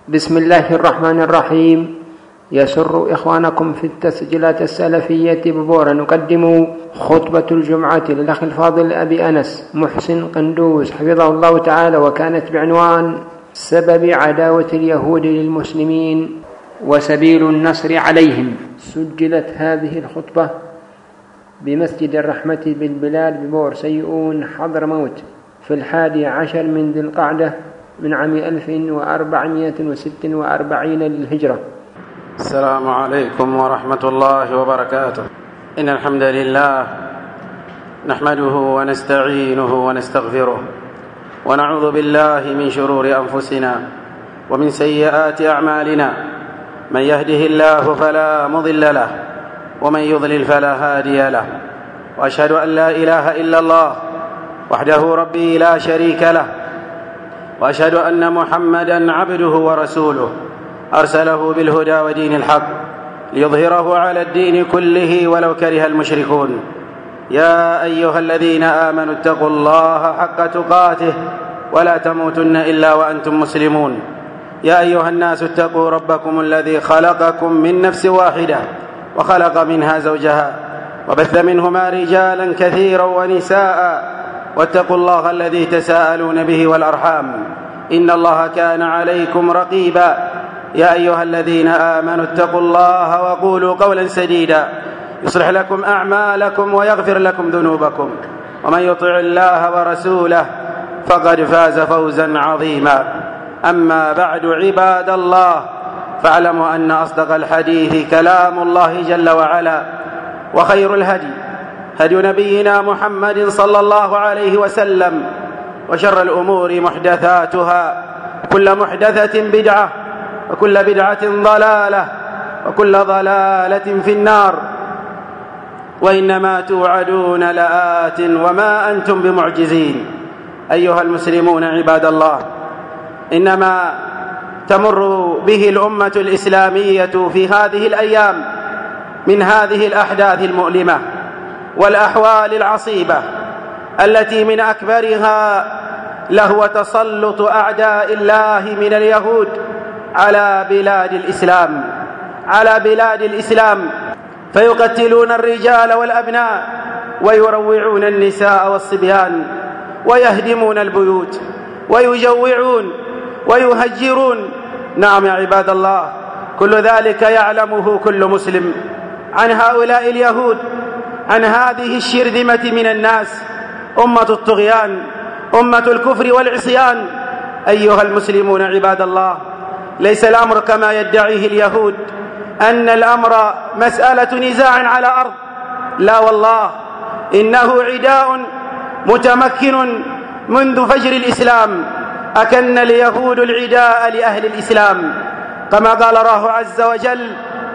بسم الله الرحمن الرحيم. يسر إخوانكم في التسجيلات السلفية ببورا نقدم خطبة الجمعة للأخ الفاضل أبي أنس محسن قندوز حفظه الله تعالى، وكانت بعنوان سبب عداوة اليهود للمسلمين وسبيل النصر عليهم. سجلت هذه الخطبة بمسجد الرحمة بالبلاد ببور سيئون حضرموت في 11 من ذي القعدة من عام 1446 للهجرة. السلام عليكم ورحمة الله وبركاته. إن الحمد لله نحمده ونستعينه ونستغفره، ونعوذ بالله من شرور أنفسنا ومن سيئات أعمالنا. من يهده الله فلا مضل له، ومن يضلل فلا هادي له. وأشهد أن لا إله إلا الله وحده ربي لا شريك له، وأشهد أن محمدًا عبده ورسوله أرسله بالهدى ودين الحق ليظهره على الدين كله ولو كره المشركون. يا أيها الذين آمنوا اتقوا الله حق تقاته ولا تموتن إلا وأنتم مسلمون. يا أيها الناس اتقوا ربكم الذي خلقكم من نفس واحدة وخلق منها زوجها وبث منهما رجالا كثيرا ونساء، واتقوا الله الذي تساءلون به والأرحام إن الله كان عليكم رقيبا. يا أيها الذين آمنوا اتقوا الله وقولوا قولا سديدا يصلح لكم أعمالكم ويغفر لكم ذنوبكم، ومن يطع الله ورسوله فقد فاز فوزا عظيما. أما بعد، عباد الله، فاعلموا أن أصدق الحديث كلام الله جل وعلا، وخير الهدي هدي نبينا محمد صلى الله عليه وسلم، وشر الأمور محدثاتها، وكل محدثة بدعة، وكل بدعة ضلالة، وكل ضلالة في النار. وإنما توعدون لآت وما أنتم بمعجزين. أيها المسلمون عباد الله، إنما تمر به الأمة الإسلامية في هذه الأيام من هذه الأحداث المؤلمة والأحوال العصيبة التي من أكبرها لهو تسلط أعداء الله من اليهود على بلاد الإسلام فيقتلون الرجال والأبناء، ويروعون النساء والصبيان، ويهدمون البيوت، ويجوعون ويهجرون. نعم يا عباد الله، كل ذلك يعلمه كل مسلم عن هؤلاء اليهود، عن هذه الشرذمة من الناس، أمة الطغيان، أمة الكفر والعصيان. أيها المسلمون عباد الله، ليس الأمر كما يدعيه اليهود أن الأمر مسألة نزاع على أرض، لا والله، إنه عداء متمكن منذ فجر الإسلام. أكن اليهود العداء لأهل الإسلام، كما قال الله عز وجل: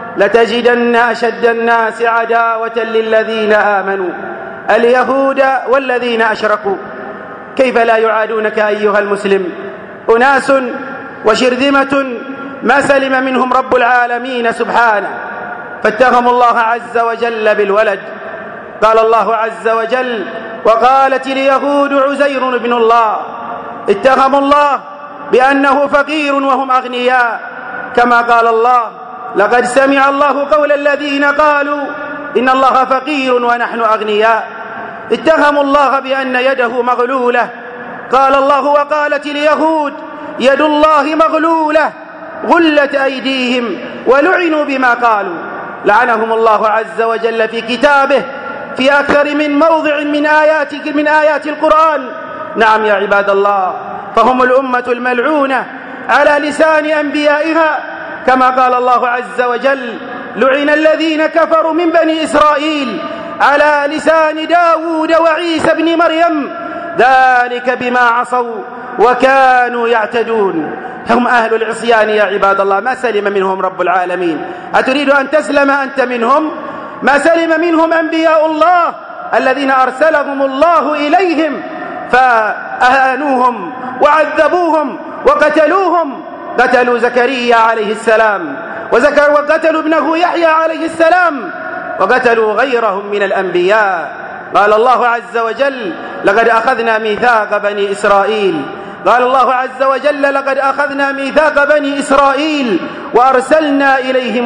لتجدن أشد الناس عداوة للذين آمنوا اليهود والذين أشركوا. كيف لا يعادونك أيها المسلم؟ أناس وشرذمة ما سلم منهم رب العالمين سبحانه، فاتهموا الله عز وجل بالولد. قال الله عز وجل: وقالت اليهود عزير بن الله. اتهموا الله بأنه فقير وهم أغنياء، كما قال الله: لقد سمع الله قول الذين قالوا إن الله فقير ونحن أغنياء. اتهموا الله بأن يده مغلولة. قال الله: وقالت اليهود يد الله مغلولة غلت أيديهم ولعنوا بما قالوا. لعنهم الله عز وجل في كتابه في أكثر من موضع من آيات القرآن. نعم يا عباد الله، فهم الأمة الملعونة على لسان أنبيائها، كما قال الله عز وجل: لعن الذين كفروا من بني إسرائيل على لسان داود وعيسى بن مريم ذلك بما عصوا وكانوا يعتدون. هم أهل العصيان يا عباد الله، ما سلم منهم رب العالمين. أتريد أن تسلم أنت منهم؟ ما سلم منهم أنبياء الله الذين أرسلهم الله إليهم، فأهانوهم وعذبوهم وقتلوهم. قتلوا زكريا عليه السلام، وقتلوا ابنه يحيى عليه السلام، وقتلوا غيرهم من الأنبياء. قال الله عز وجل: لقد أخذنا ميثاق بني إسرائيل قال الله عز وجل: لقد أخذنا ميثاق بني إسرائيل وأرسلنا إليهم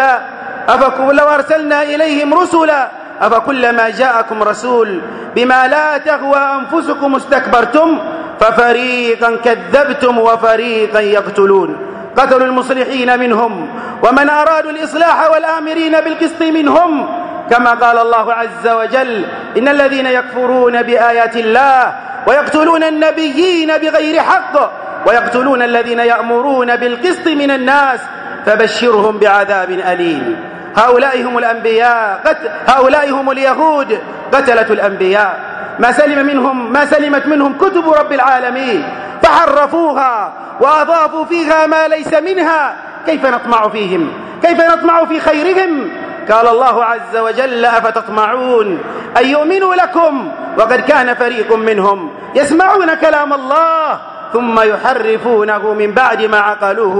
رسلا أفكلما جاءكم رسول بما لا تهوى أنفسكم استكبرتم ففريقا كذبتم وفريقا يقتلون. قتلوا المصلحين منهم ومن أرادوا الإصلاح والآمرين بالقسط منهم، كما قال الله عز وجل: إن الذين يكفرون بآيات الله ويقتلون النبيين بغير حق ويقتلون الذين يأمرون بالقسط من الناس فبشرهم بعذاب أليم. هؤلاء هم اليهود قتلة الأنبياء، ما سلمت منهم كتب رب العالمين فحرفوها وأضافوا فيها ما ليس منها. كيف نطمع فيهم؟ كيف نطمع في خيرهم؟ قال الله عز وجل: أفتطمعون أن يؤمنوا لكم وقد كان فريق منهم يسمعون كلام الله ثم يحرفونه من بعد ما عقلوه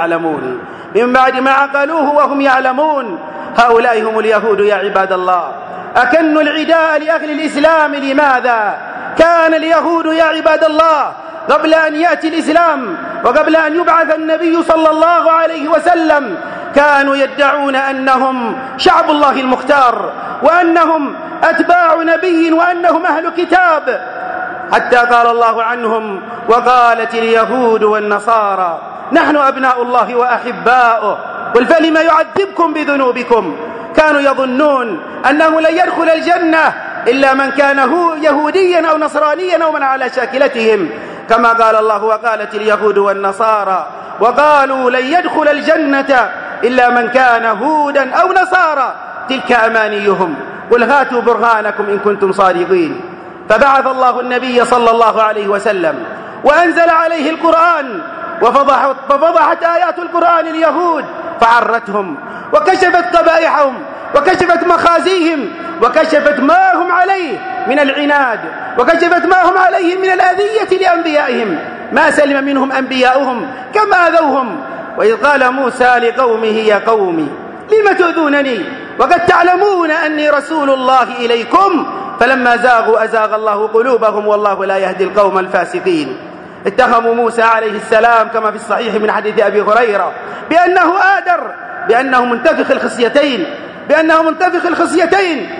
وهم يعلمون. هؤلاء هم اليهود يا عباد الله. أكنوا العداء لأهل الإسلام. لماذا كان اليهود يا عباد الله قبل أن يأتي الإسلام وقبل أن يبعث النبي صلى الله عليه وسلم كانوا يدعون أنهم شعب الله المختار وأنهم أتباع نبي وأنهم أهل كتاب، حتى قال الله عنهم: وقالت اليهود والنصارى نحن أبناء الله وأحباؤه قل فلم يعذبكم بذنوبكم. كانوا يظنون أنه لن يدخل الجنة إلا من كان يهوديا أو نصرانيا أو من على شاكلتهم، كما قال الله: وقالت اليهود والنصارى وقالوا لن يدخل الجنة إلا من كان هودا أو نصارى تلك أمانيهم قل هاتوا برهانكم إن كنتم صادقين. فبعث الله النبي صلى الله عليه وسلم وأنزل عليه القرآن، وفضحت آيات القرآن اليهود فعرتهم وكشفت قبائحهم وكشفت مخازيهم وكشفت ما هم عليه من العناد وكشفت ما هم عليه من الأذية لأنبيائهم. ما سلم منهم أنبياؤهم كما أذوهم. وإذ قال موسى لقومه: يا قوم لم تؤذونني وقد تعلمون أني رسول الله إليكم فلما زاغوا أزاغ الله قلوبهم والله لا يهدي القوم الفاسقين. اتهموا موسى عليه السلام كما في الصحيح من حديث أبي هريرة بأنه آدر، بأنه منتفخ الخصيتين.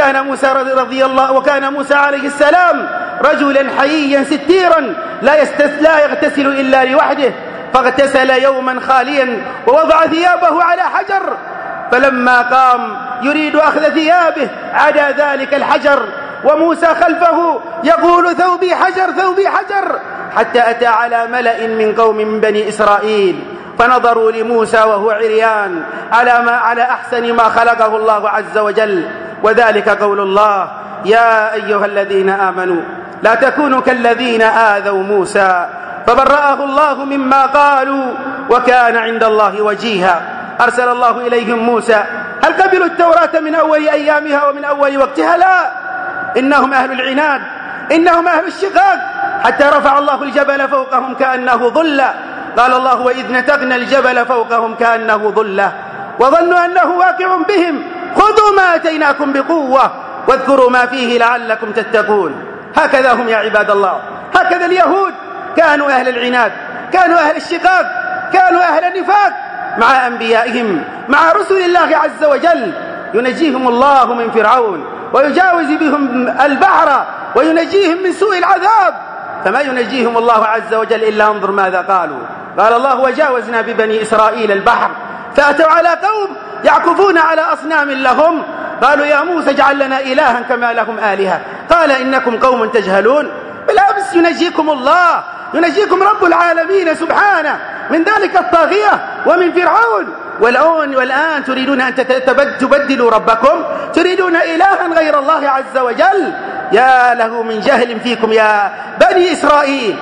وكان موسى عليه السلام رجلا حييا ستيرا لا يغتسل إلا لوحده، فاغتسل يوما خاليا ووضع ثيابه على حجر، فلما قام يريد أخذ ثيابه عدا ذلك الحجر وموسى خلفه يقول: ثوبي حجر ثوبي حجر، حتى أتى على ملأ من قوم من بني إسرائيل فنظروا لموسى وهو عريان على أحسن ما خلقه الله عز وجل. وذلك قول الله: يا أيها الذين آمنوا لا تكونوا كالذين آذوا موسى فبرأه الله مما قالوا وكان عند الله وجيها. أرسل الله إليهم موسى. هل قبلوا التوراة من أول أيامها ومن أول وقتها؟ لا، إنهم أهل العناد، إنهم أهل الشقاق، حتى رفع الله الجبل فوقهم كأنه ظلة. قال الله: وإذ نتقنا الجبل فوقهم كأنه ظلة وظنوا أنه واقع بهم خذوا ما أتيناكم بقوة واذكروا ما فيه لعلكم تتقون. هكذا هم يا عباد الله، هكذا اليهود كانوا أهل العناد، كانوا أهل الشقاق، كانوا أهل النفاق مع أنبيائهم، مع رسل الله عز وجل. ينجيهم الله من فرعون ويجاوز بهم البحر وينجيهم من سوء العذاب، فما ينجيهم الله عز وجل إلا انظر ماذا قالوا. قال الله: وجاوزنا ببني إسرائيل البحر فأتوا على قوم يعكفون على أصنام لهم قالوا: يا موسى اجعل لنا إلها كما لهم آلهة قال إنكم قوم تجهلون. بالأمس ينجيكم الله، ينجيكم رب العالمين سبحانه من ذلك الطاغية ومن فرعون. والآن تريدون أن تبدلوا ربكم، تريدون إلها غير الله عز وجل. يا له من جهل فيكم يا بني إسرائيل.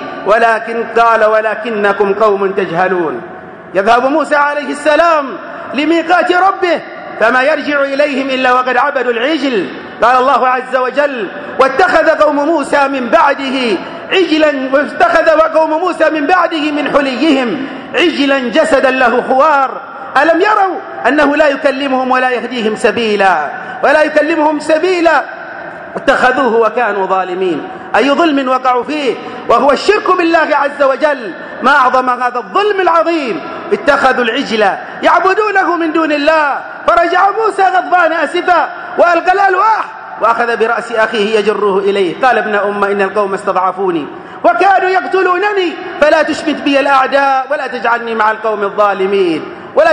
ولكنكم قوم تجهلون. يذهب موسى عليه السلام لميقات ربه فما يرجع إليهم إلا وقد عبدوا العجل. قال الله عز وجل: واتخذ قوم موسى من بعده من حليهم عجلا جسدا له خوار ألم يروا أنه لا يكلمهم ولا يهديهم سبيلا اتخذوه وكانوا ظالمين. أي ظلم وقعوا فيه وهو الشرك بالله عز وجل. ما أعظم هذا الظلم العظيم. اتخذوا العجل يعبدونه من دون الله. فرجع موسى غضبان أسفا وألقى الألواح وأخذ برأس أخيه يجره إليه. قال ابن أم إن القوم استضعفوني وكانوا يقتلونني فلا تشمت بي الأعداء ولا تجعلني مع القوم الظالمين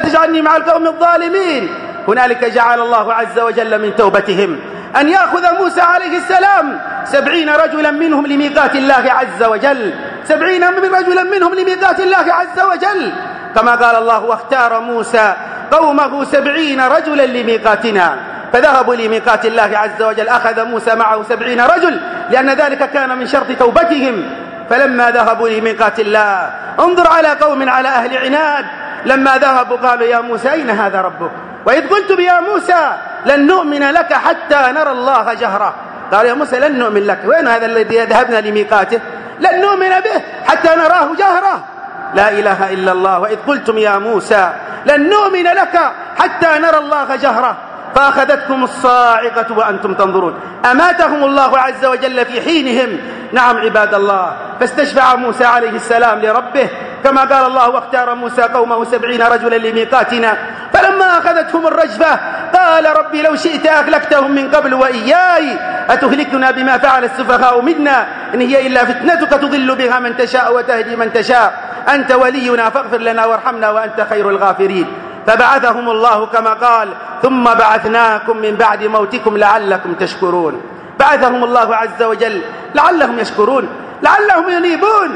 هنالك جعل الله عز وجل من توبتهم أن يأخذ موسى عليه السلام 70 رجلا منهم لميقات الله عز وجل 70 رجلا منهم لميقات الله عز وجل كما قال الله واختار موسى قومه 70 رجلا لميقاتنا فذهبوا لميقات الله عز وجل. أخذ موسى معه 70 رجل لأن ذلك كان من شرط توبتهم. فلما ذهبوا لميقات الله انظر على قوم على أهل عناد. لما ذهبوا قالوا يا موسى أين هذا ربك وإذ قلتم يا موسى لن نؤمن لك حتى نرى الله جهرة. قال يا موسى لن نؤمن لك. وين هذا الذي ذهبنا لميقاته؟ لن نؤمن به حتى نراه جهرة. لا إله إلا الله. وإذ قلتم يا موسى لن نؤمن لك حتى نرى الله جهرة فأخذتكم الصاعقة وأنتم تنظرون. أماتهم الله عز وجل في حينهم. نعم عباد الله. فاستشفع موسى عليه السلام لربه كما قال الله واختار موسى قومه 70 رجلا لميقاتنا فلما أخذتهم الرجفة قال ربي لو شئت أهلكتهم من قبل وإياي أتهلكنا بما فعل السفهاء منا إن هي إلا فتنتك تضل بها من تشاء وتهدي من تشاء أنت ولينا فاغفر لنا وارحمنا وأنت خير الغافرين. فبعثهم الله كما قال ثم بعثناكم من بعد موتكم لعلكم تشكرون. بعثهم الله عز وجل لعلهم يشكرون لعلهم ينيبون.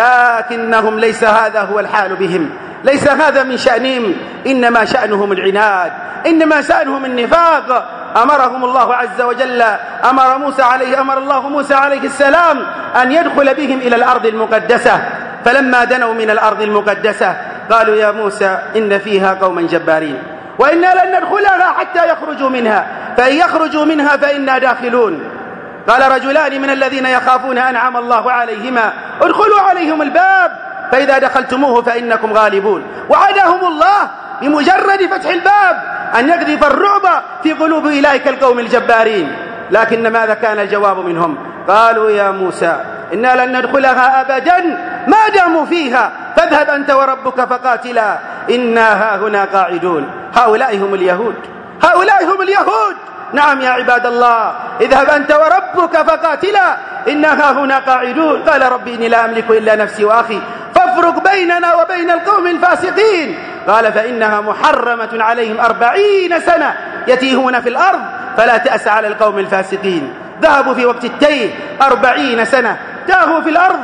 لكنهم ليس هذا هو الحال بهم. ليس هذا من شأنهم. إنما شأنهم العناد. إنما شأنهم النفاق. أمرهم الله عز وجل أمر الله موسى عليه السلام أن يدخل بهم إلى الأرض المقدسة. فلما دنوا من الأرض المقدسة قالوا يا موسى إن فيها قوما جبارين وإنا لن ندخلها حتى يخرجوا منها فإن يخرجوا منها فإنا داخلون. قال رجلان من الذين يخافون أنعم الله عليهما ادخلوا عليهم الباب فإذا دخلتموه فإنكم غالبون. وعدهم الله بمجرد فتح الباب أن يقذف الرعب في قلوب أولئك القوم الجبارين. لكن ماذا كان الجواب منهم؟ قالوا يا موسى إنا لن ندخلها أبدا ما داموا فيها فاذهب أنت وربك فقاتلا إنا هاهنا قاعدون. هؤلاء هم اليهود. نعم يا عباد الله. اذهب أنت وربك فقاتلا إنا هاهنا قاعدون. قال ربي إني لا أملك إلا نفسي وأخي فافرق بيننا وبين القوم الفاسقين. قال فإنها محرمة عليهم 40 سنة يتيهون في الأرض فلا تأس على القوم الفاسقين. ذهبوا في وقت التيه 40 سنة تاهوا في الأرض.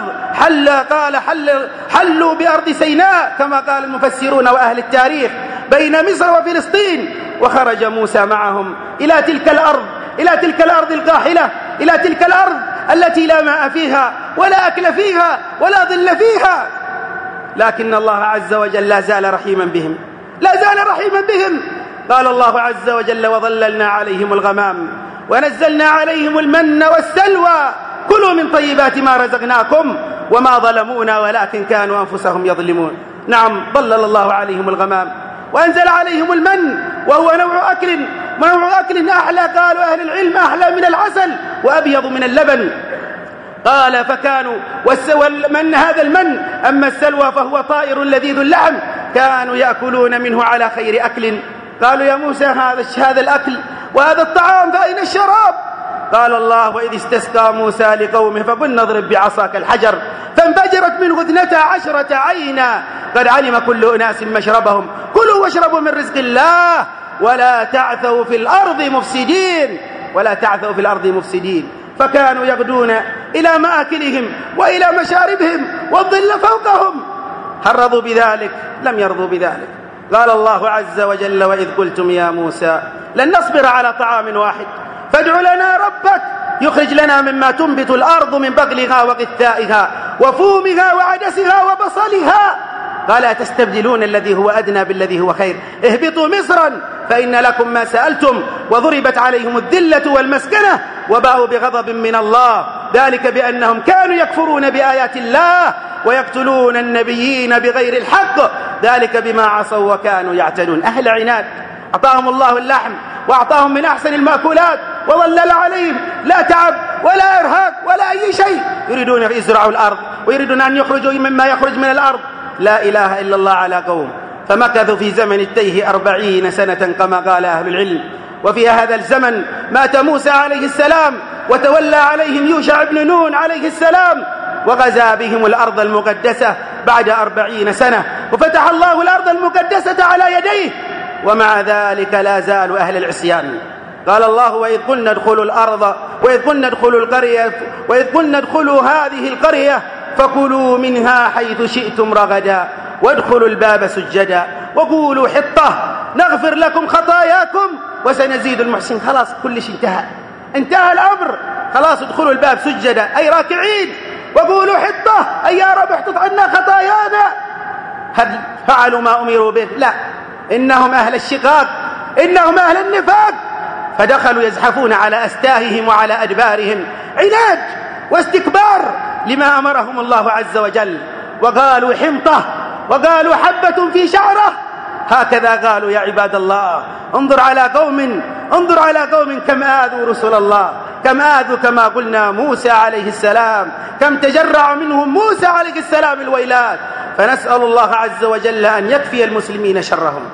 حلوا بأرض سيناء كما قال المفسرون وأهل التاريخ بين مصر وفلسطين. وخرج موسى معهم إلى تلك الأرض القاحلة إلى تلك الأرض التي لا ماء فيها ولا أكل فيها ولا ظل فيها. لكن الله عز وجل لا زال رحيما بهم. قال الله عز وجل وظللنا عليهم الغمام ونزلنا عليهم المن والسلوى كلوا من طيبات ما رزقناكم وما ظلمونا ولكن كانوا أنفسهم يظلمون. نعم ظلل الله عليهم الغمام وأنزل عليهم المن وهو نوع أكل أحلى. قالوا أهل العلم أحلى من العسل وأبيض من اللبن. قال فكانوا والمن هذا المن. أما السلوى فهو طائر لذيذ اللحم كانوا يأكلون منه على خير أكل. قالوا يا موسى هذا الأكل وهذا الطعام فأين الشراب؟ قال الله وإذ استسقى موسى لقومه فقلنا اضرب بعصاك الحجر فانفجرت منه 12 عينا قد علم كل أناس مشربهم كلوا واشربوا من رزق الله ولا تعثوا في الأرض مفسدين. فكانوا يغدون إلى مآكلهم وإلى مشاربهم والظل فوقهم. هل رضوا بذلك؟ لم يرضوا بذلك. قال الله عز وجل وإذ قلتم يا موسى لن نصبر على طعام واحد فادع لنا ربك يخرج لنا مما تنبت الأرض من بقلها وقثائها وفومها وعدسها وبصلها. قال أتستبدلون الذي هو أدنى بالذي هو خير اهبطوا مصرا فإن لكم ما سألتم وضربت عليهم الذلة والمسكنة وباءوا بغضب من الله ذلك بأنهم كانوا يكفرون بآيات الله ويقتلون النبيين بغير الحق ذلك بما عصوا وكانوا يعتدون. أهل عناد. أعطاهم الله اللحم وأعطاهم من أحسن المأكولات وظلل عليهم لا تعب ولا إرهاب ولا أي شيء، يريدون أن يزرعوا الأرض ويريدون أن يخرجوا مما يخرج من الأرض. لا إله إلا الله على قوم. فمكثوا في زمن التيه 40 سنة كما قال أهل العلم. وفي هذا الزمن مات موسى عليه السلام، وتولى عليهم يوشع بن نون عليه السلام، وغزا بهم الأرض المقدسة بعد 40 سنة، وفتح الله الأرض المقدسة على يديه. ومع ذلك لا زالوا أهل العصيان. قال الله: وإذ قلنا ادخلوا الأرض وإذ قلنا ادخلوا القرية وإذ قلنا ادخلوا هذه القرية فكلوا منها حيث شئتم رغدا وادخلوا الباب سجدا وقولوا حطة نغفر لكم خطاياكم وسنزيد المحسنين. خلاص كل شيء انتهى الأمر. خلاص ادخلوا الباب سجدا أي راكعين، وقولوا حطة أي يا رب احطط عنا خطايانا. هل فعلوا ما أمروا به؟ لا، إنهم أهل الشقاق، إنهم أهل النفاق، فدخلوا يزحفون على أستاههم وعلى أدبارهم عناد واستكبار لما أمرهم الله عز وجل. وقالوا حنطة وقالوا حبة في شعرة، هكذا قالوا يا عباد الله. انظر على قوم كم آذوا رسل الله، كم آذوا كما قلنا موسى عليه السلام، كم تجرع منهم موسى عليه السلام الويلات. فنسأل الله عز وجل أن يكفي المسلمين شرهم.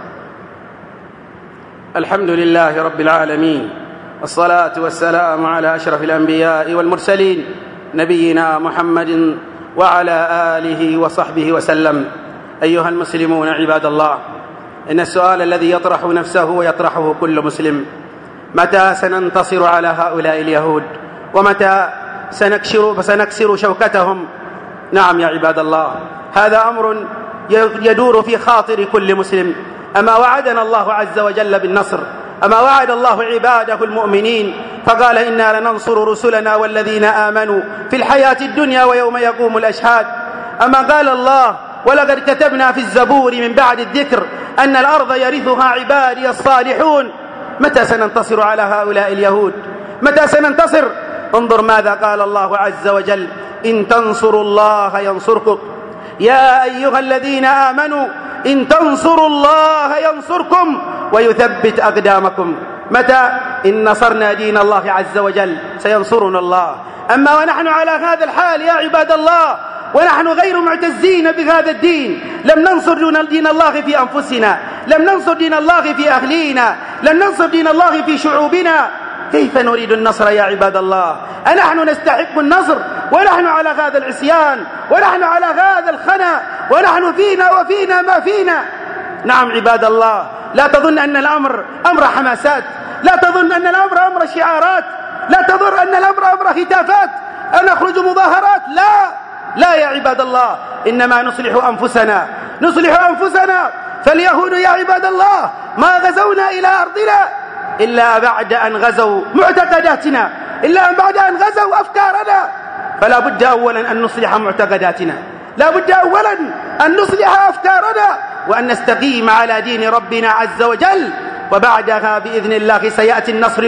الحمد لله رب العالمين، والصلاة والسلام على أشرف الأنبياء والمرسلين نبينا محمد وعلى آله وصحبه وسلم. أيها المسلمون عباد الله، إن السؤال الذي يطرح نفسه ويطرحه كل مسلم: متى سننتصر على هؤلاء اليهود؟ ومتى سنكسر شوكتهم؟ نعم يا عباد الله، هذا أمر يدور في خاطر كل مسلم. أما وعدنا الله عز وجل بالنصر، أما وعد الله عباده المؤمنين فقال: إنا لننصر رسلنا والذين آمنوا في الحياة الدنيا ويوم يقوم الأشهاد. أما قال الله: ولقد كتبنا في الزبور من بعد الذكر أن الأرض يرثها عبادي الصالحون. متى سننتصر على هؤلاء اليهود؟ متى سننتصر؟ انظر ماذا قال الله عز وجل: إن تنصروا الله ينصركم يا أيها الذين آمنوا إن تنصروا الله ينصركم ويثبت أقدامكم. متى؟ إن نصرنا دين الله عز وجل سينصرنا الله. أما ونحن على هذا الحال يا عباد الله، ونحن غير معتزين بهذا الدين، لم ننصر دين الله في أنفسنا، لم ننصر دين الله في أهلينا، لم ننصر دين الله في شعوبنا، كيف نريد النصر يا عباد الله؟ أنحن نستحق النصر ونحن على هذا العصيان، ونحن على هذا الخنا، ونحن فينا وفينا ما فينا؟ نعم عباد الله، لا تظن أن الأمر أمر حماسات، لا تظن أن الأمر أمر شعارات، لا تظن أن الأمر أمر هتافات، أن نخرج مظاهرات. لا يا عباد الله، إنما نصلح أنفسنا. فاليهود يا عباد الله ما غزونا إلى أرضنا إلا بعد أن غزوا معتقداتنا، إلا بعد أن غزوا أفكارنا. فلا بد أولا أن نصلح معتقداتنا، لا بد أولا أن نصلح أفكارنا، وأن نستقيم على دين ربنا عز وجل. وبعدها بإذن الله سيأتي النصر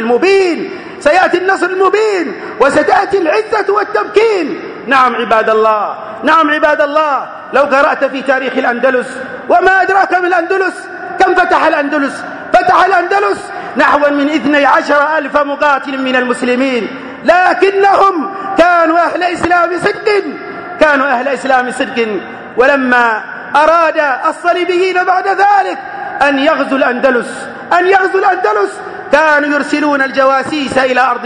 المبين، وستأتي العزة والتمكين. نعم عباد الله، لو قرأت في تاريخ الأندلس، وما أدراك من الأندلس، كم فتح الأندلس نحو من 12,000 مقاتل من المسلمين، لكنهم كانوا أهل إسلام صدق. ولما أراد الصليبيين بعد ذلك أن يغزوا الأندلس كانوا يرسلون الجواسيس إلى أرض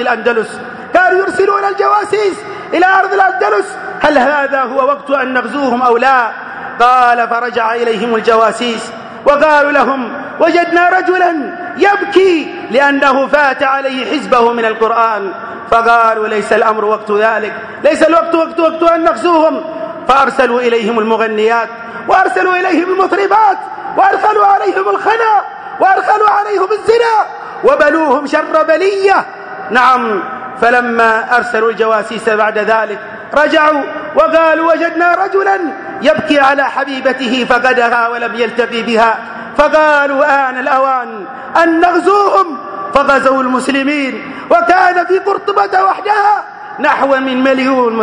الأندلس. هل هذا هو وقت أن نغزوهم أو لا؟ قال: فرجع إليهم الجواسيس وقالوا لهم: وجدنا رجلا يبكي لأنه فات عليه حزبه من القرآن. فقالوا: ليس الأمر وقت ذلك، ليس الوقت وقت أن نغزوهم. فأرسلوا إليهم المغنيات، وأرسلوا إليهم المطربات، وأرسلوا عليهم الخنا، وأرسلوا عليهم الزنا، وبلوهم شر بلية. نعم، فلما أرسلوا الجواسيس بعد ذلك رجعوا وقالوا: وجدنا رجلا يبكي على حبيبته فقدها ولم يلتقي بها. فقالوا: آن الأوان أن نغزوهم. فغزوا المسلمين، وكان في قرطبة وحدها نحو من مليون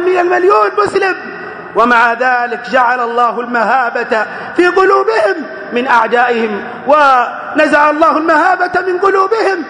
مسلم. ومع ذلك جعل الله المهابة في قلوبهم من أعدائهم، ونزع الله المهابة من قلوبهم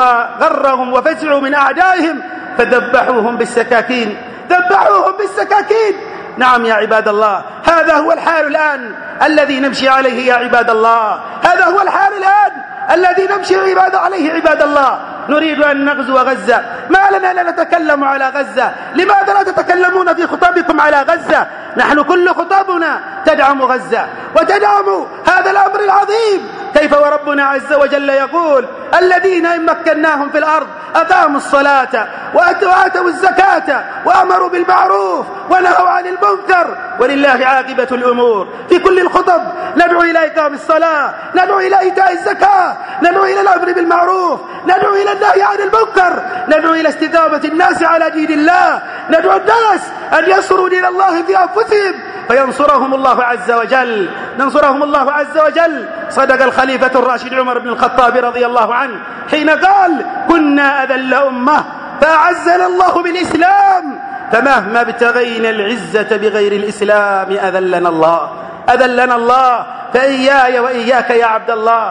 وغرهم وفزعوا من أعدائهم فذبحوهم بالسكاكين، ذبحوهم بالسكاكين. نعم يا عباد الله، هذا هو الحال الآن الذي نمشي عليه يا عباد الله، هذا هو الحال الآن الذي نمشي عليه عباد الله. نريد أن نغزو غزة، ما لنا لا نتكلم على غزة؟ لماذا لا تتكلمون في خطابكم على غزة؟ نحن كل خطابنا تدعم غزة وتدعم هذا الأمر العظيم. كيف وربنا عز وجل يقول: الذين إن مكناهم في الأرض أقاموا الصلاة وآتوا الزكاة وأمروا بالمعروف ونهوا عن المنكر ولله عاقبة الأمور. في كل الخطب ندعو إلى إقام الصلاة، ندعو إلى إيتاء الزكاة، ندعو إلى الأمر بالمعروف، ندعو إلى النهي عن المنكر، ندعو إلى استقامة الناس على دين الله، ندعو الناس أن ينصروا دين الله في أنفسهم فينصرهم الله عز وجل، ننصرهم الله عز وجل. صدق الخليفة الراشد عمر بن الخطاب رضي الله عنه حين قال: كنا أذل أمة فأعزنا الله بالإسلام، فمهما ابتغينا العزة بغير الإسلام أذلنا الله، أذلنا الله. فإياي وإياك يا عبد الله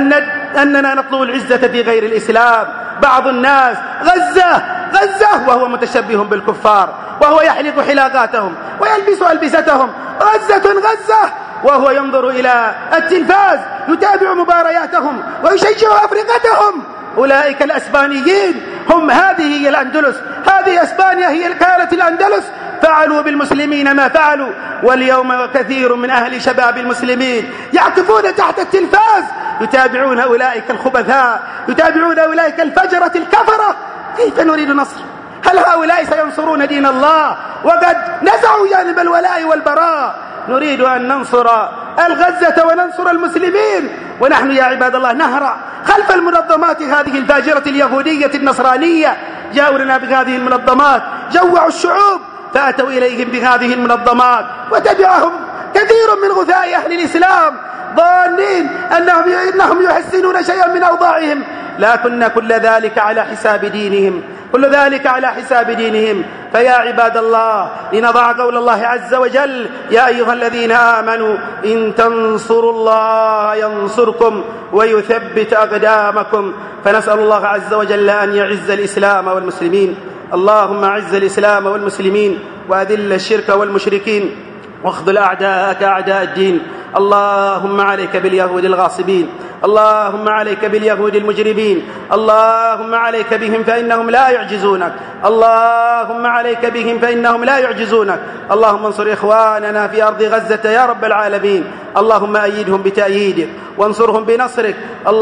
أننا نطلب العزة في غير الإسلام. بعض الناس غزة غزة وهو متشبه بالكفار، وهو يحلق حلاقاتهم ويلبس ألبستهم، غزة غزة، وهو ينظر إلى التلفاز يتابع مبارياتهم ويشجع أفرقتهم. أولئك الأسبانيين هم، هذه هي الأندلس، هذه أسبانيا هي كانت الأندلس، فعلوا بالمسلمين ما فعلوا. واليوم كثير من أهل شباب المسلمين يعكفون تحت التلفاز يتابعون أولئك الخبثاء، يتابعون أولئك الفجرة الكفرة. كيف نريد نصر؟ هل هؤلاء سينصرون دين الله وقد نزعوا جانب الولاء والبراء؟ نريد أن ننصر الغزة وننصر المسلمين، ونحن يا عباد الله نهرع خلف المنظمات هذه الفاجرة اليهودية النصرانية. جاءوا لنا بهذه المنظمات، جوعوا الشعوب فأتوا إليهم بهذه المنظمات وتبعهم كثير من غثاء أهل الإسلام ظانين أنهم يحسنون شيئا من أوضاعهم، لكن كل ذلك على حساب دينهم، كل ذلك على حساب دينهم. فيا عباد الله، لنضع قول الله عز وجل: يا أيها الذين آمنوا إن تنصروا الله ينصركم ويثبت أقدامكم. فنسأل الله عز وجل أن يعز الإسلام والمسلمين. اللهم أعز الإسلام والمسلمين وأذل الشرك والمشركين واخذل أعداءك أعداء الدين. اللهم عليك باليهود الغاصبين، اللهم عليك باليهود المجرمين، اللهم عليك بهم فإنهم لا يعجزونك، اللهم عليك بهم فإنهم لا يعجزونك. اللهم انصر إخواننا في أرض غزة يا رب العالمين، اللهم أيدهم بتأييدك وانصرهم بنصرك،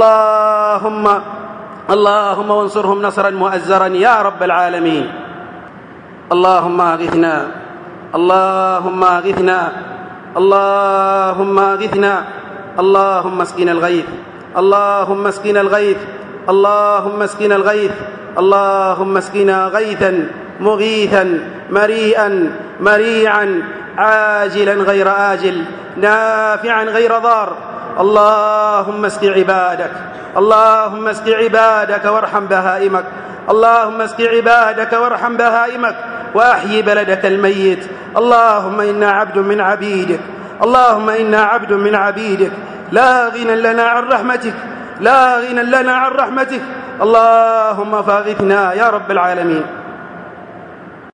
اللهم وانصرهم نصرا مؤزرا يا رب العالمين. اللهم أغثنا، اللهم أغثنا، اللهم أغثنا، اللهم اسقنا الغيث، اللهم اسقنا الغيث، اللهم اسقنا الغيث، اللهم اسقنا غيثا مغيثا مريئا مريعا عاجلا غير آجل نافعا غير ضار. اللهم اسق عبادك، اللهم اسق عبادك وارحم بهائمك، اللهم اسق عبادك وارحم بهائمك وأحيي بلدك الميت. اللهم إنا عبد من عبيدك، اللهم إنا عبد من عبيدك، لا غنى لنا عن رحمتك، لا غنى لنا عن رحمتك. اللهم فاغثنا يا رب العالمين.